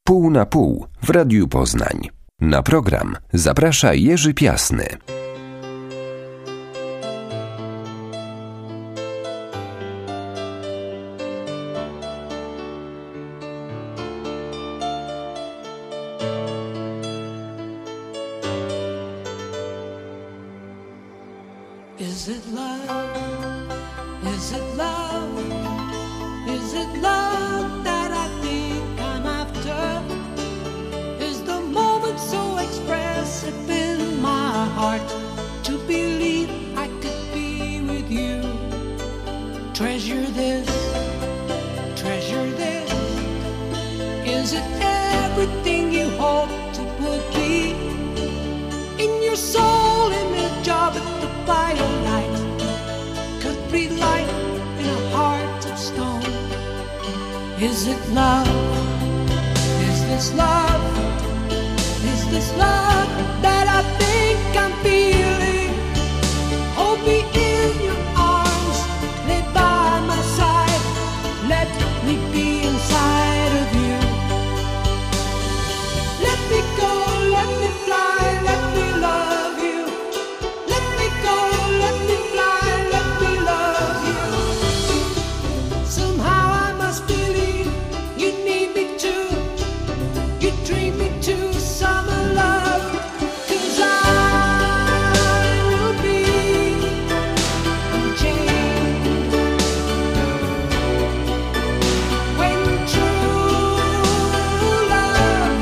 Pół na pół w Radiu Poznań. Na program zaprasza Jerzy Piasny. Is it love? Is it love? Is it love that I think I'm after? Is the moment so expressive in my heart to believe I could be with you? Treasure this, treasure this. Is it everything you hope to put me in your soul image of it? Firelight could breathe light in a heart of stone. Is it love? Is this love? Is this love that I think I'm feeling? Hold me in your arms, lay by my side, let me be inside of you. Let me go, let me fly, let me love you. Let me go, let me fly, let me love you. Somehow I must believe you need me too. You dream me to summer love. 'Cause I will be unchained when true love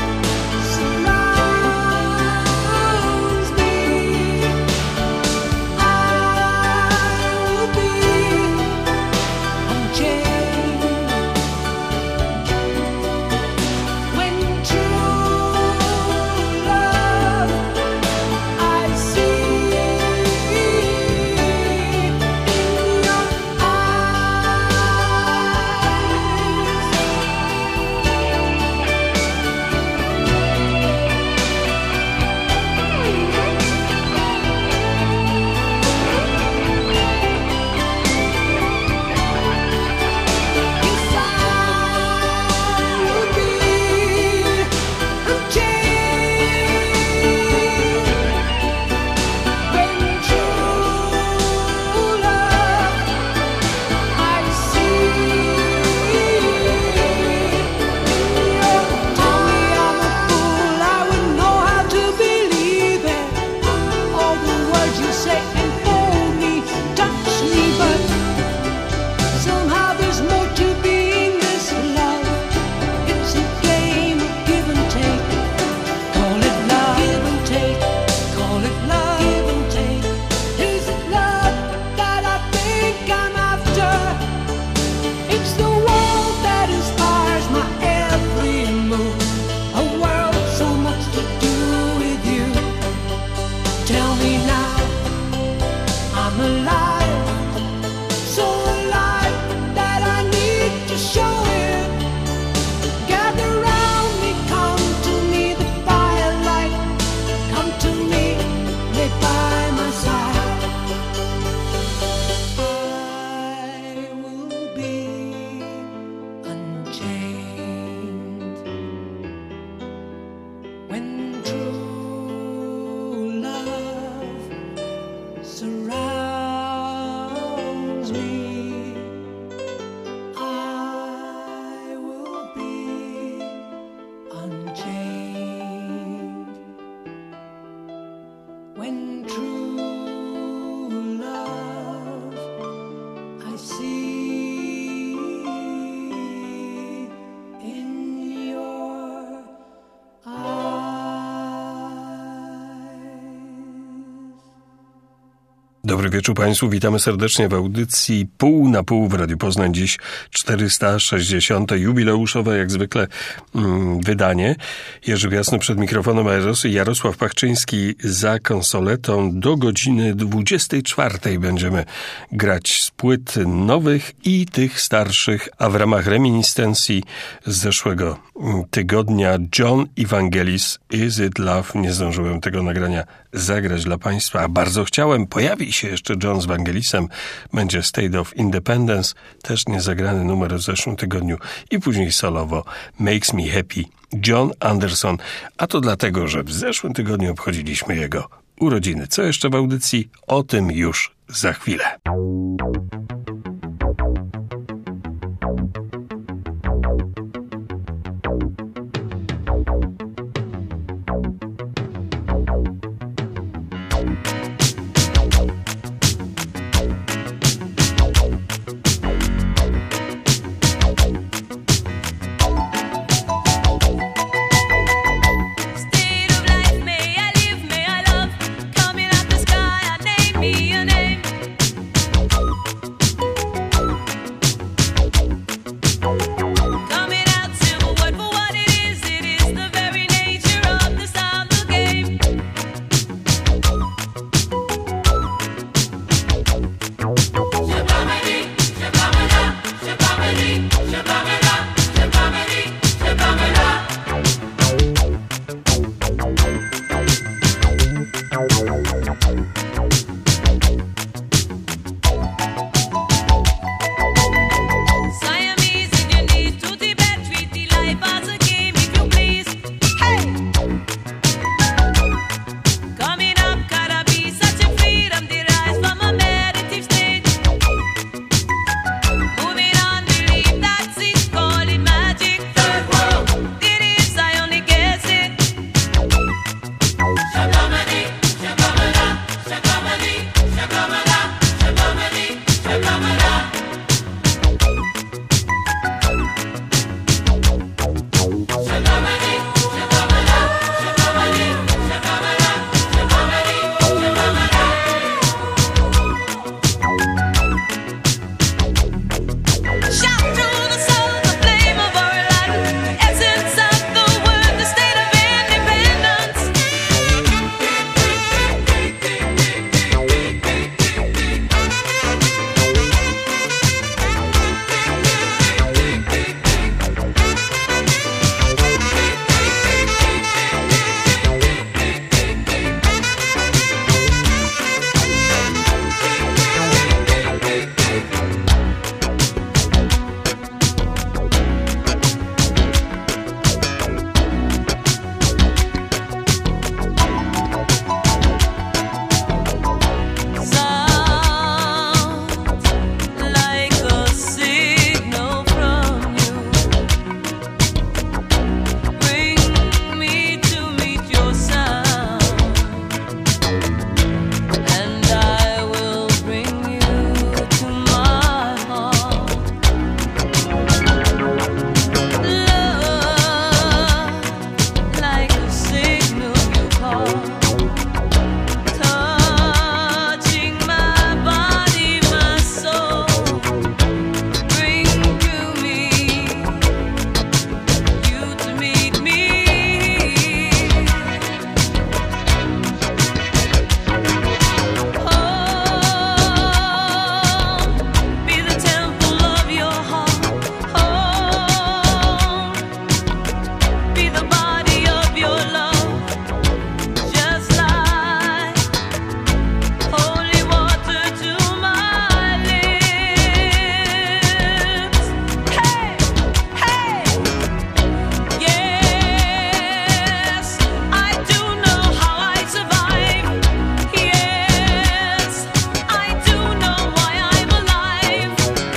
surrounds me. Dobry wieczór Państwu, witamy serdecznie w audycji Pół na pół w Radiu Poznań. Dziś 460. jubileuszowe jak zwykle wydanie. Jerzy Piasny przed mikrofonem, Jarosław Pachczyński za konsoletą. Do godziny 24 będziemy grać z płyt nowych i tych starszych, a w ramach reminiscencji z zeszłego tygodnia John Evangelis, Is It Love? Nie zdążyłem tego nagrania zagrać dla Państwa, a bardzo chciałem. Pojawi dzisiaj jeszcze John z Vangelisem będzie State of Independence, też niezagrany numer w zeszłym tygodniu i później solowo Makes Me Happy John Anderson, a to dlatego, że w zeszłym tygodniu obchodziliśmy jego urodziny. Co jeszcze w audycji? O tym już za chwilę.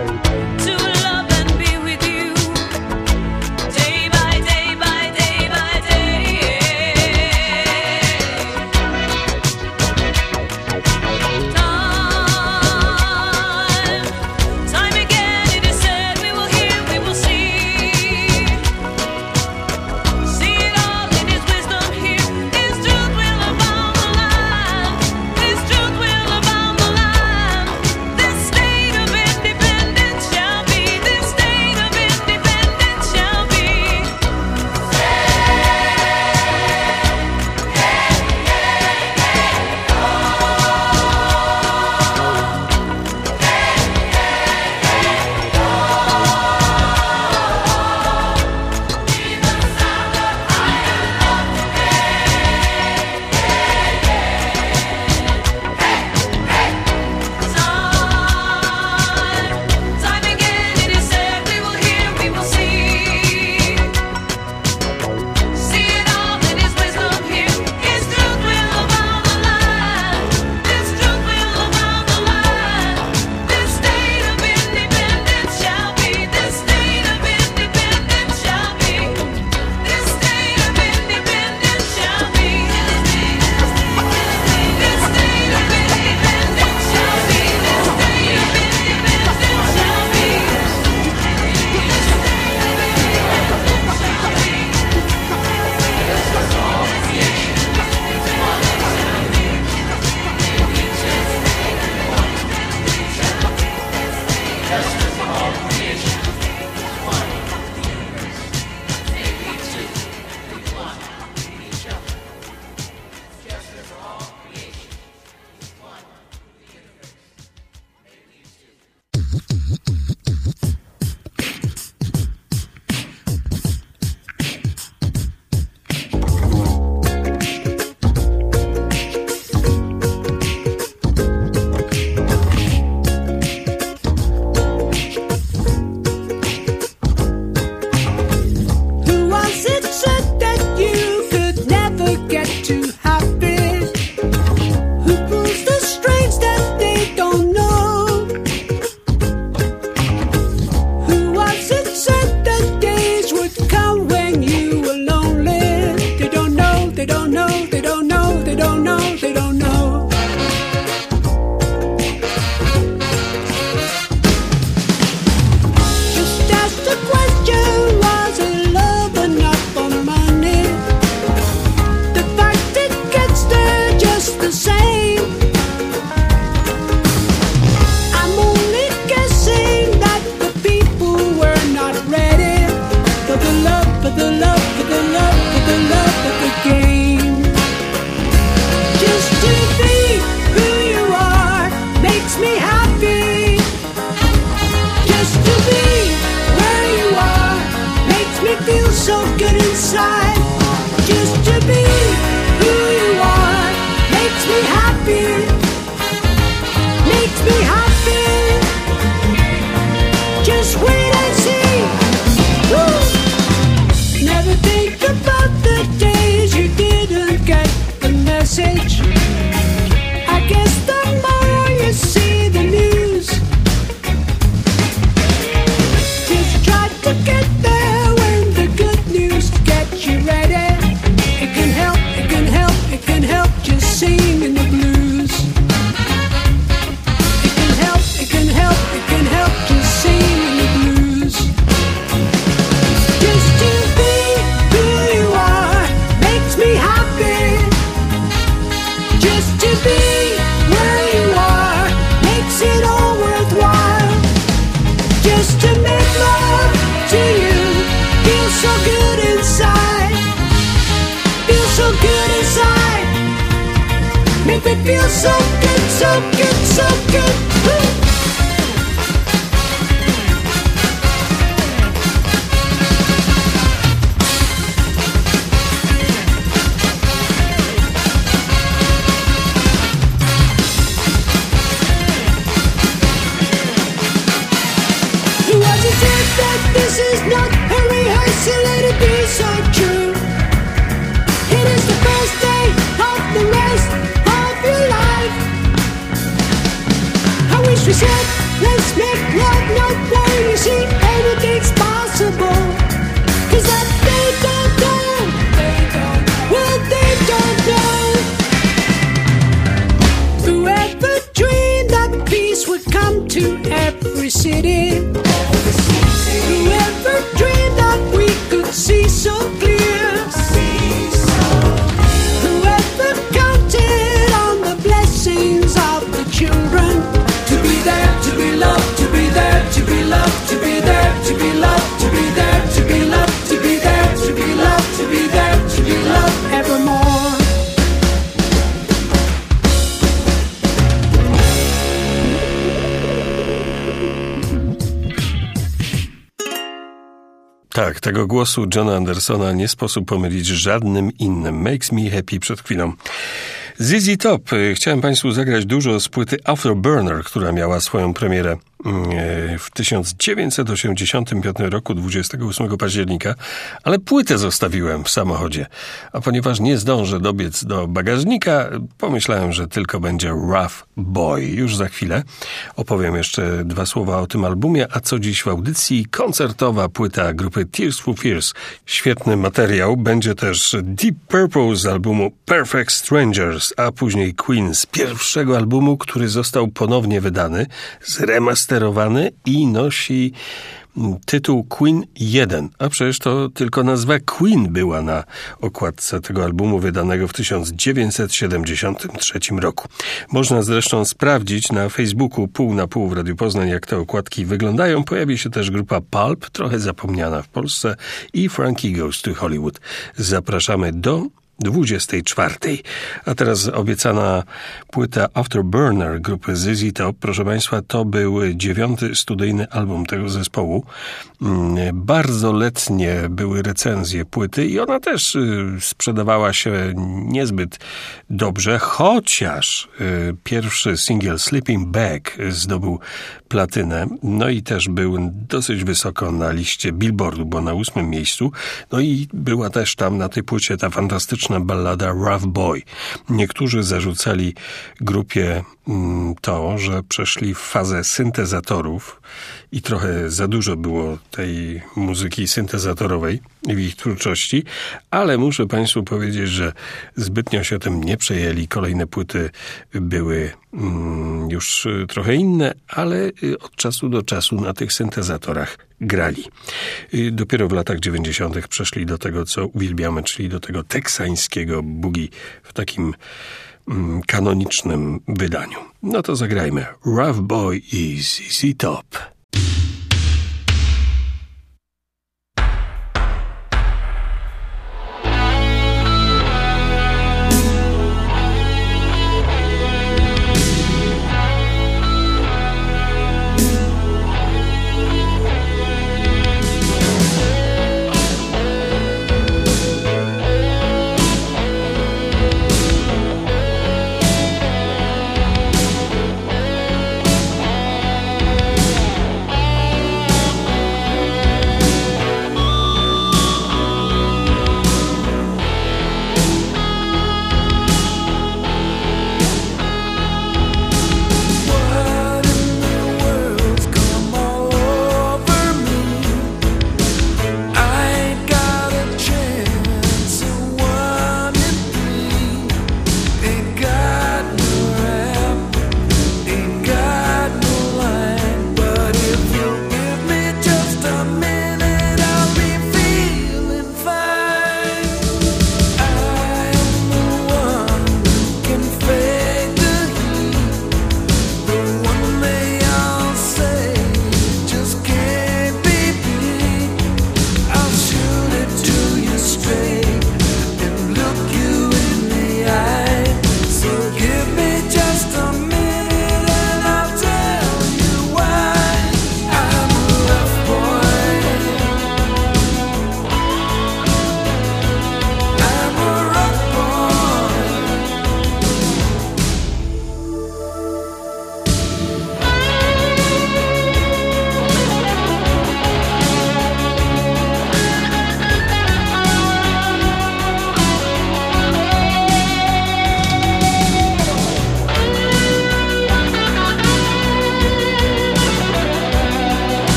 Day by day by day by good inside. Just to be who you are makes me happy. Makes me happy. Just wait and see. Woo! Never think about the days you didn't get the message. I guess the more you see the news, just try to get there when the good news gets you ready. It can help, it can help, it can help just singing the blues. It can help, it can help, it can help just singing the blues. Just to be who you are makes me happy. Just to be where you are makes it all worthwhile. Just to make love to you feels so good inside. Feels so good inside. Make me feel so good, so good, so good. Woo! Was it said that this is not a rehearsal, let it be so true. It is the first day of the rest of your life. I wish we said, let's make love, not war. You see, anything's possible. 'Cause that they don't know. Well, they don't know. Whoever dreamed that peace would come to every city. Whoever dreamed that we could see so clear. Whoever counted on the blessings of the children. To be there, to be loved, to be there, to be loved, to be there, to be loved, to be there, to be loved, to be there, to be loved, to be there, to be loved evermore. Tak, tego głosu Johna Andersona nie sposób pomylić z żadnym innym. Makes me happy przed chwilą. ZZ Top. Chciałem Państwu zagrać dużo z płyty Afterburner, która miała swoją premierę w 1985 roku, 28 października, ale płytę zostawiłem w samochodzie. A ponieważ nie zdążę dobiec do bagażnika, pomyślałem, że tylko będzie Rough Boy. Już za chwilę opowiem jeszcze dwa słowa o tym albumie, a co dziś w audycji? Koncertowa płyta grupy Tears for Fears. Świetny materiał. Będzie też Deep Purple z albumu Perfect Strangers, a później Queen z pierwszego albumu, który został ponownie wydany, zremasterowany i nosi tytuł Queen 1, a przecież to tylko nazwa Queen była na okładce tego albumu wydanego w 1973 roku. Można zresztą sprawdzić na Facebooku Pół na Pół w Radiu Poznań, jak te okładki wyglądają. Pojawi się też grupa Pulp, trochę zapomniana w Polsce, i Frankie Goes to Hollywood. Zapraszamy do 24. A teraz obiecana płyta Afterburner grupy ZZ Top. Proszę Państwa, to był 9. studyjny album tego zespołu. Bardzo letnie były recenzje płyty i ona też sprzedawała się niezbyt dobrze, chociaż pierwszy singiel Sleeping Bag zdobył platynę, no i też był dosyć wysoko na liście Billboardu, bo na 8. miejscu. No i była też tam na tej płycie ta fantastyczna ballada Rough Boy. Niektórzy zarzucali grupie to, że przeszli w fazę syntezatorów i trochę za dużo było tej muzyki syntezatorowej w ich twórczości, ale muszę Państwu powiedzieć, że zbytnio się tym nie przejęli. Kolejne płyty były już trochę inne, ale od czasu do czasu na tych syntezatorach grali. Dopiero w latach 90. przeszli do tego, co uwielbiamy, czyli do tego teksańskiego boogie w takim kanonicznym wydaniu. No to zagrajmy Rough Boy i ZZ Top.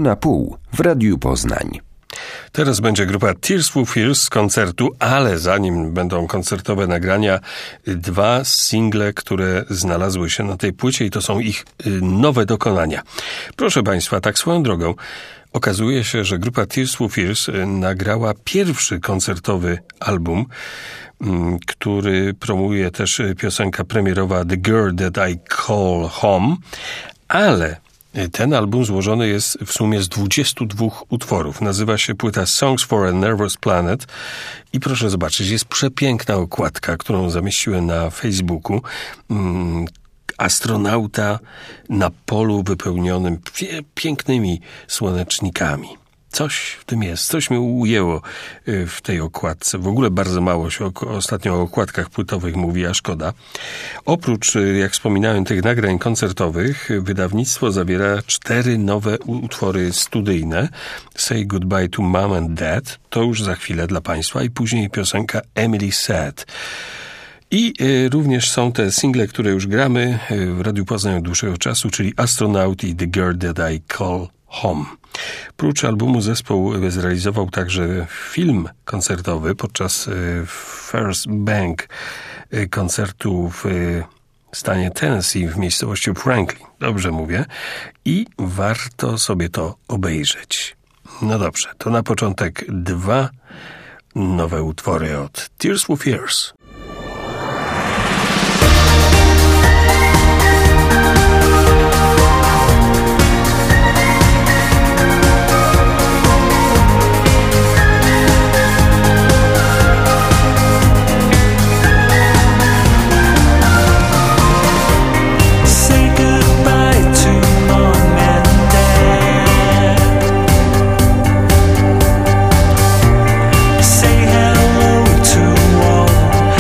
na pół w Radiu Poznań. Teraz będzie grupa Tears for Fears z koncertu, ale zanim będą koncertowe nagrania, 2 single, które znalazły się na tej płycie i to są ich nowe dokonania. Proszę Państwa, tak swoją drogą, okazuje się, że grupa Tears for Fears nagrała pierwszy koncertowy album, który promuje też piosenka premierowa The Girl That I Call Home, ale ten album złożony jest w sumie z 22 utworów. Nazywa się płyta Songs for a Nervous Planet i proszę zobaczyć, jest przepiękna okładka, którą zamieściłem na Facebooku. Astronauta na polu wypełnionym pięknymi słonecznikami. Coś w tym jest, coś mnie ujęło w tej okładce. W ogóle bardzo mało się ostatnio o okładkach płytowych mówi, a szkoda. Oprócz, jak wspominałem, tych nagrań koncertowych, wydawnictwo zawiera 4 nowe utwory studyjne. Say Goodbye to Mom and Dad, to już za chwilę dla Państwa, i później piosenka Emily Said. I również są te single, które już gramy w Radiu Poznań od dłuższego czasu, czyli Astronaut i The Girl That I Call Home. Prócz albumu zespół zrealizował także film koncertowy podczas First Bank koncertu w stanie Tennessee w miejscowości Franklin. Dobrze mówię. I warto sobie to obejrzeć. No dobrze, to na początek 2 nowe utwory od Tears for Fears. Say hello to all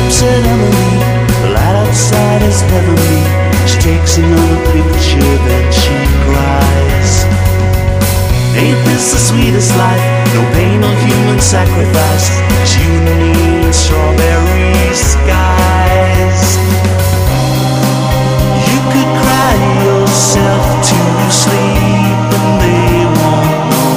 looks at Emily, the light outside is heavenly. She takes another picture, then she cries. Ain't this the sweetest life? No pain, no human sacrifice. It's you and me in strawberry skies. You could cry yourself to sleep and they won't know.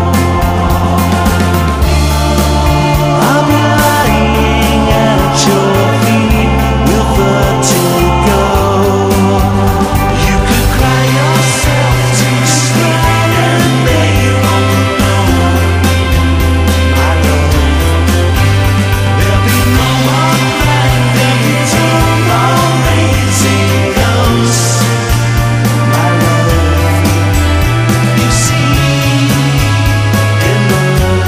I'll be lying at your feet with vertigo. You could cry yourself to sleep and they won't know. My love, there'll be no more crying, there'll be no more raising ghosts. My love, you see in love.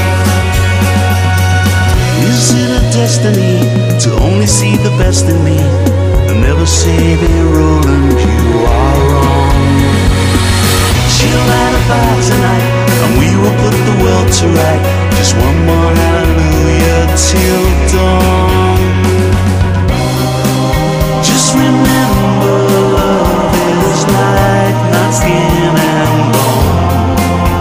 Is it a destiny to only see the best in me and never say that Roland, you are wrong? She'll light a fire tonight and we will put the world to right. Just one more hallelujah till dawn. Just remember, love is light, not skin and bone.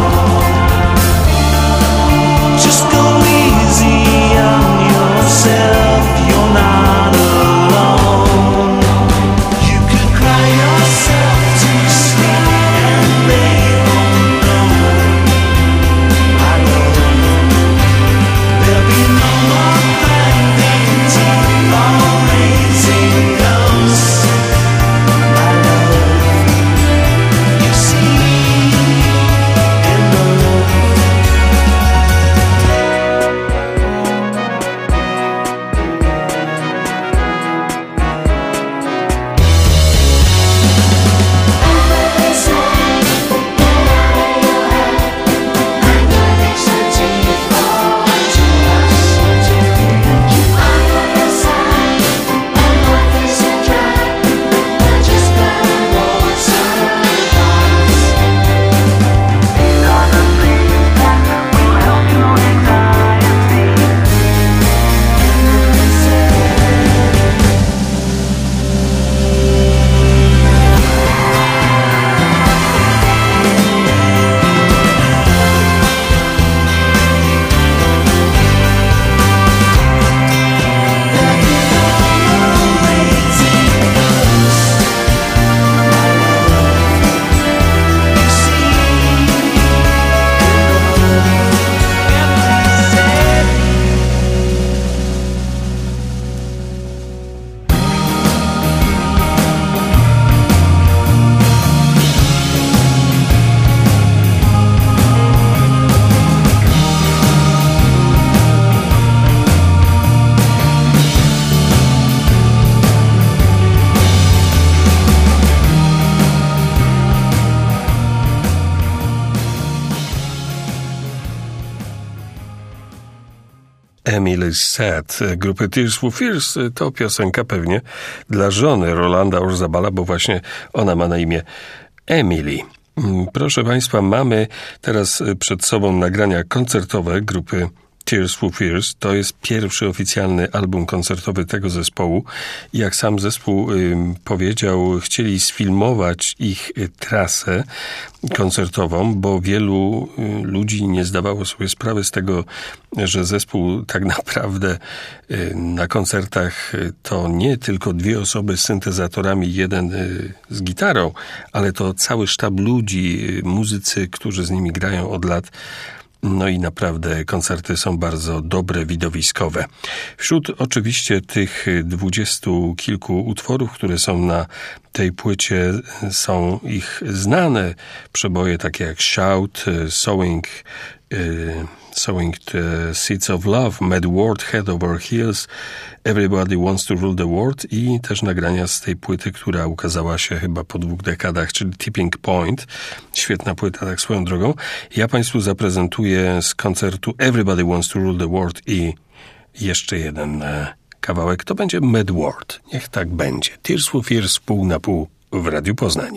Just go easy on yourself, you're not alone. You could cry yourself to sleep and they won't know. My love, there'll be no more crying, there'll be no more raising ghosts. My love, you see in love. Emily's Sad grupy Tears for Fears to piosenka pewnie dla żony Rolanda Orzabala, bo właśnie ona ma na imię Emily. Proszę Państwa, mamy teraz przed sobą nagrania koncertowe grupy Tears for Fears. To jest pierwszy oficjalny album koncertowy tego zespołu. Jak sam zespół powiedział, chcieli sfilmować ich trasę koncertową, bo wielu ludzi nie zdawało sobie sprawy z tego, że zespół tak naprawdę na koncertach to nie tylko dwie osoby z syntezatorami, jeden z gitarą, ale to cały sztab ludzi, muzycy, którzy z nimi grają od lat. No i naprawdę koncerty są bardzo dobre, widowiskowe. Wśród oczywiście tych 20 kilku utworów, które są na tej płycie, są ich znane przeboje takie jak Shout, Sowing the Seeds of Love, Mad World, Head Over Heels, Everybody Wants to Rule the World i też nagrania z tej płyty, która ukazała się chyba po 2 dekadach, czyli Tipping Point. Świetna płyta, tak swoją drogą. Ja Państwu zaprezentuję z koncertu Everybody Wants to Rule the World i jeszcze jeden kawałek. To będzie Mad World. Niech tak będzie. Tears for Fears pół na pół w Radiu Poznań.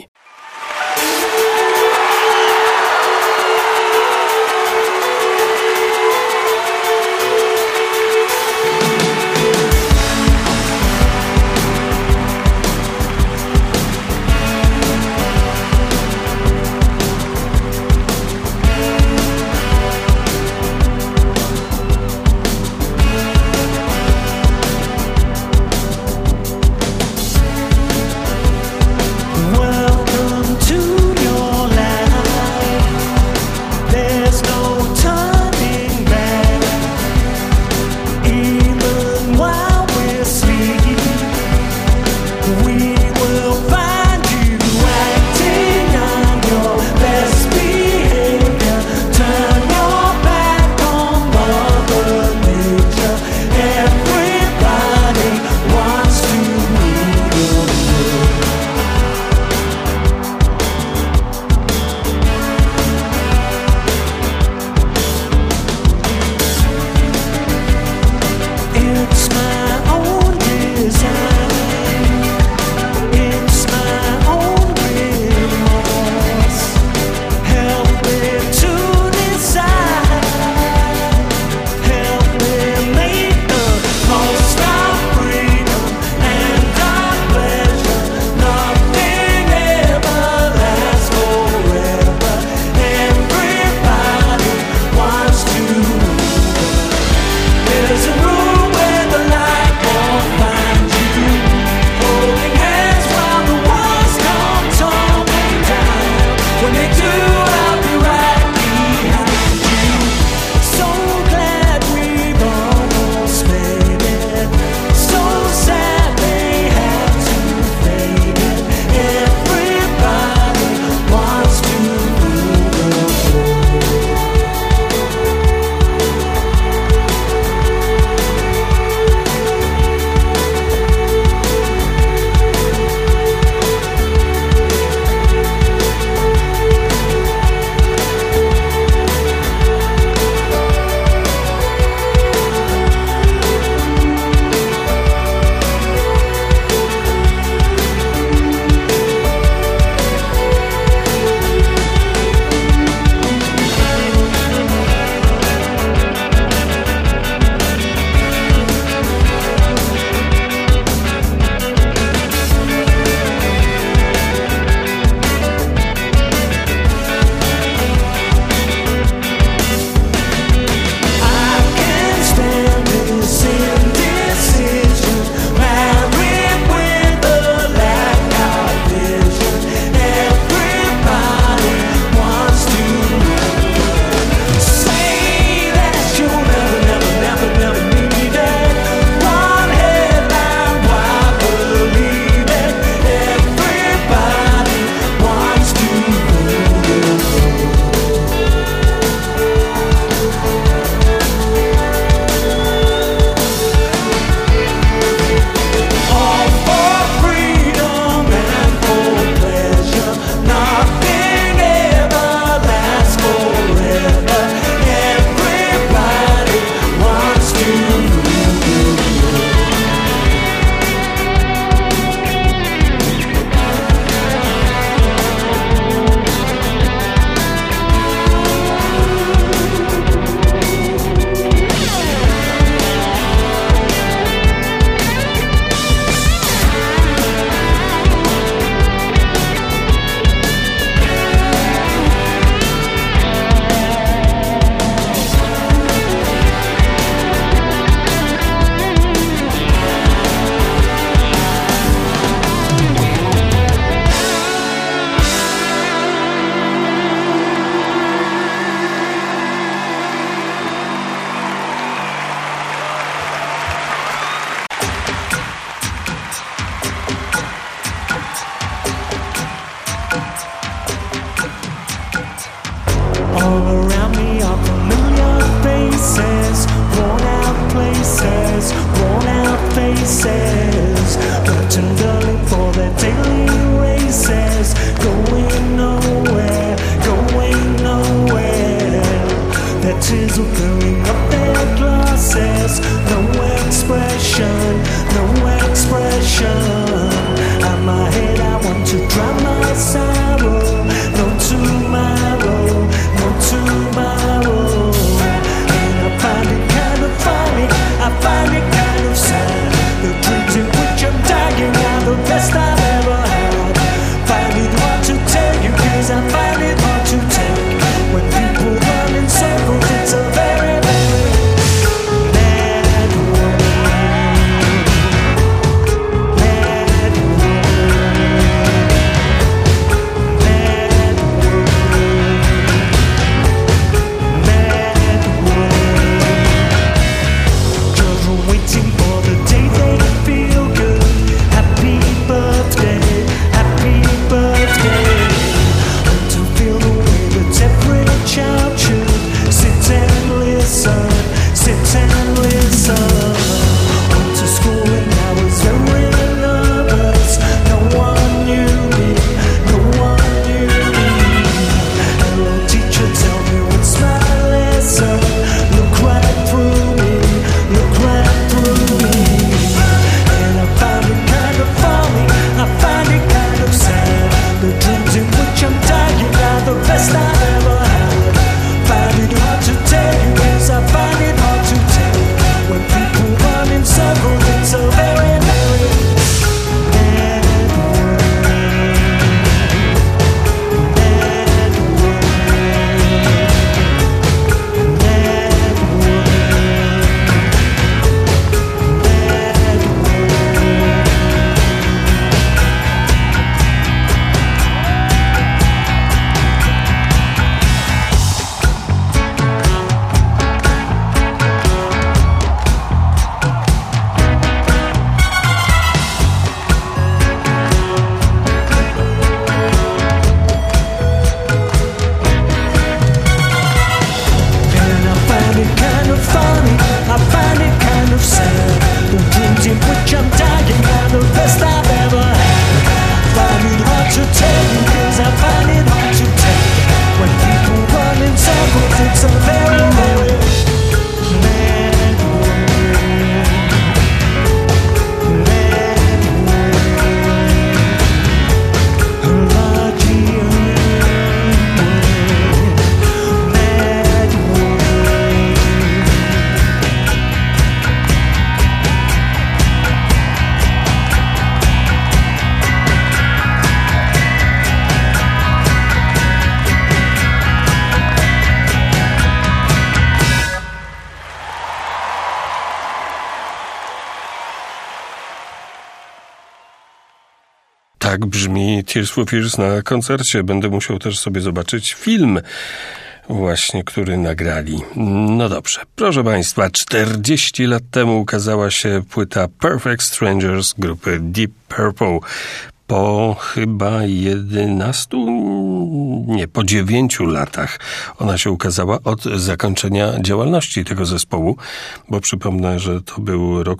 Tak brzmi Tears for Fears na koncercie. Będę musiał też sobie zobaczyć film właśnie, który nagrali. No dobrze. Proszę Państwa, 40 lat temu ukazała się płyta Perfect Strangers grupy Deep Purple. Po chyba 9 latach ona się ukazała od zakończenia działalności tego zespołu, bo przypomnę, że to był rok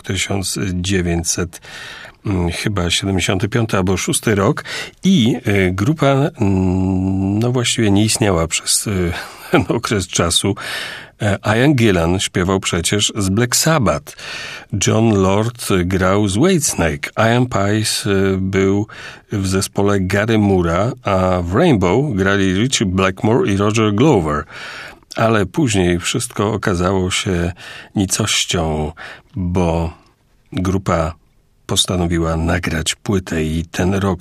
1975 albo 6 rok i grupa no właściwie nie istniała przez ten okres czasu. Ian Gillan śpiewał przecież z Black Sabbath. John Lord grał z Whitesnake. Ian Paice był w zespole Gary Moore'a, a w Rainbow grali Richie Blackmore i Roger Glover. Ale później wszystko okazało się nicością, bo grupa postanowiła nagrać płytę i ten rok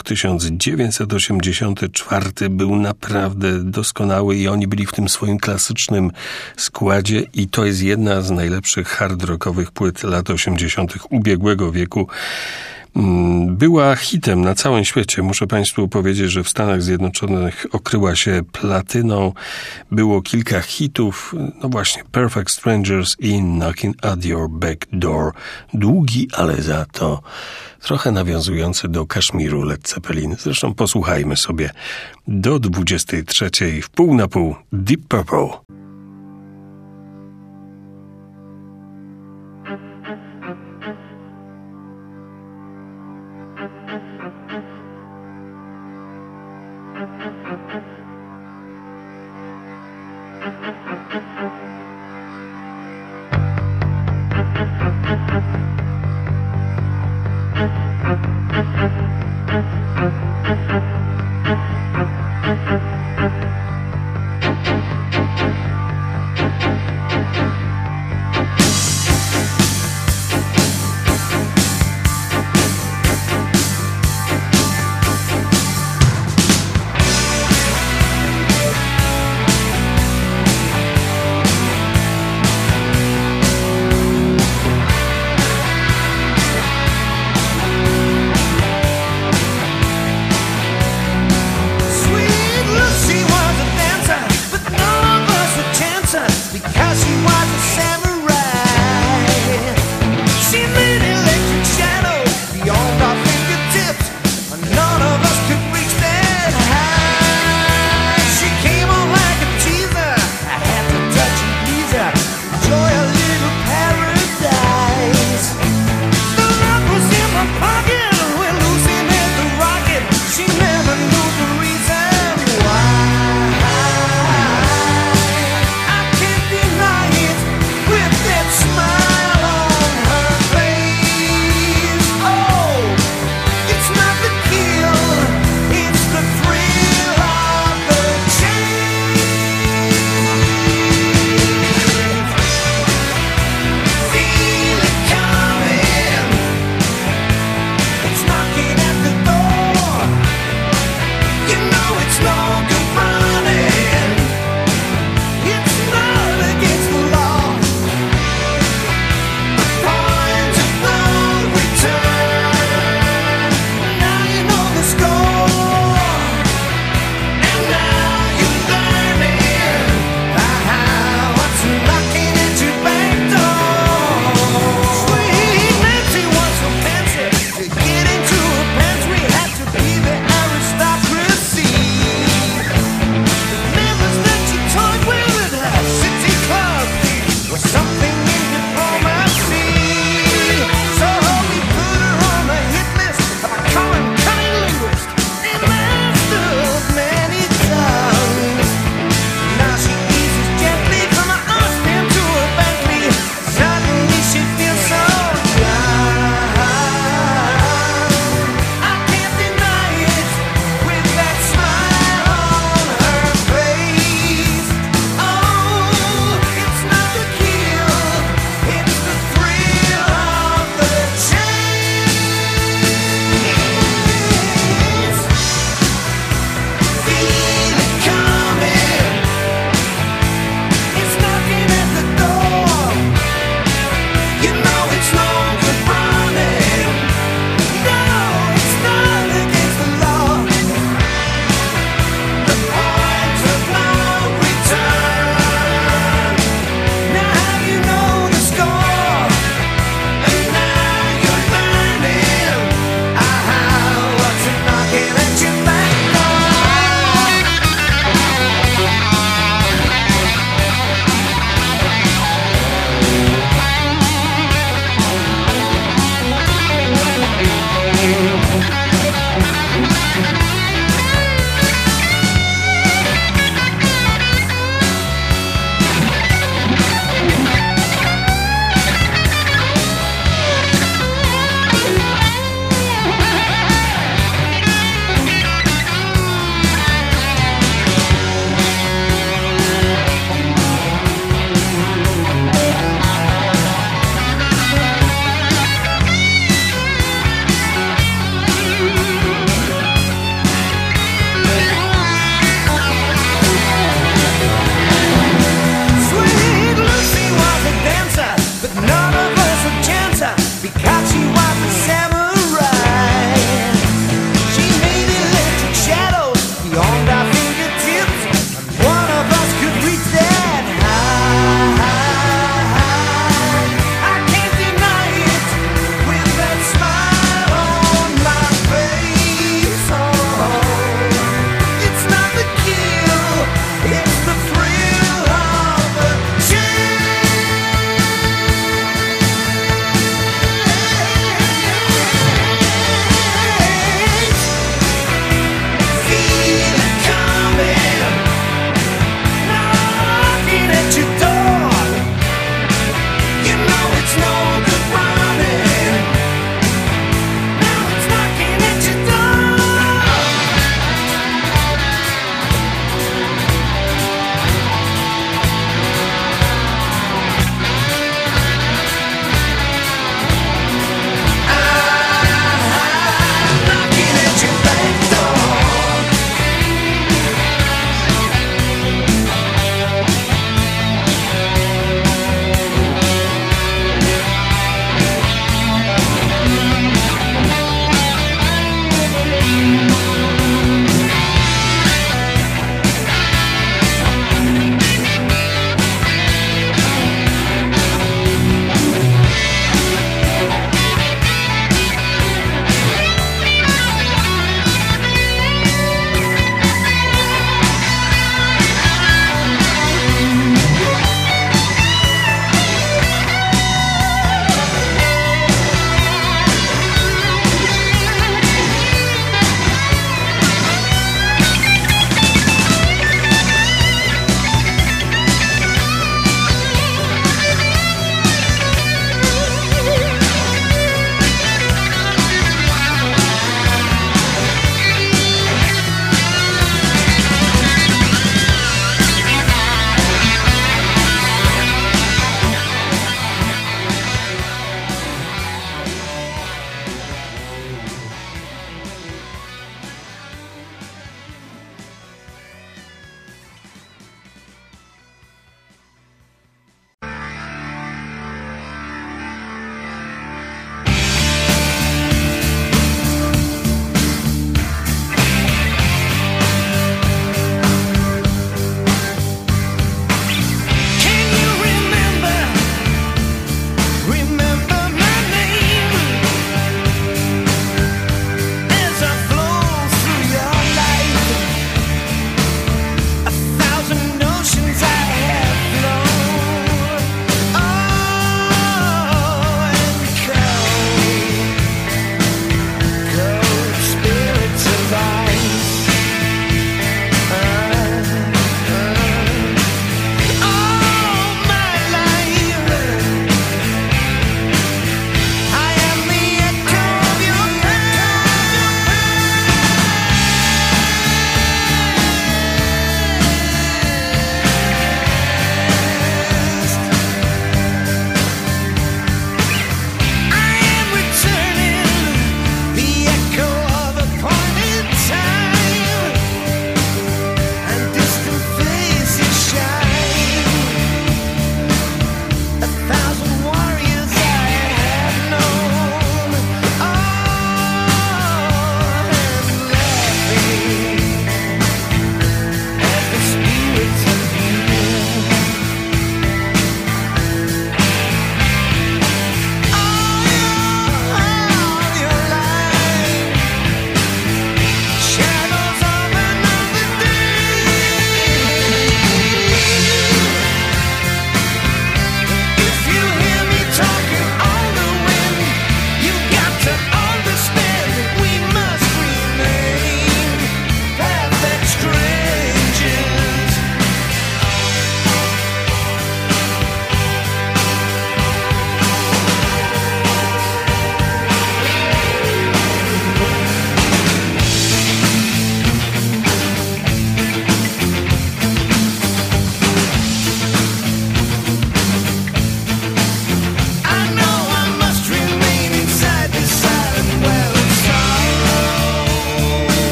1984 był naprawdę doskonały i oni byli w tym swoim klasycznym składzie i to jest jedna z najlepszych hard rockowych płyt lat 80. ubiegłego wieku. Była hitem na całym świecie. Muszę Państwu powiedzieć, że w Stanach Zjednoczonych okryła się platyną. Było kilka hitów. No właśnie, Perfect Strangers i Knocking at Your Back Door. Długi, ale za to trochę nawiązujący do Kaszmiru Led Zeppelin. Zresztą posłuchajmy sobie do 23:30 Deep Purple.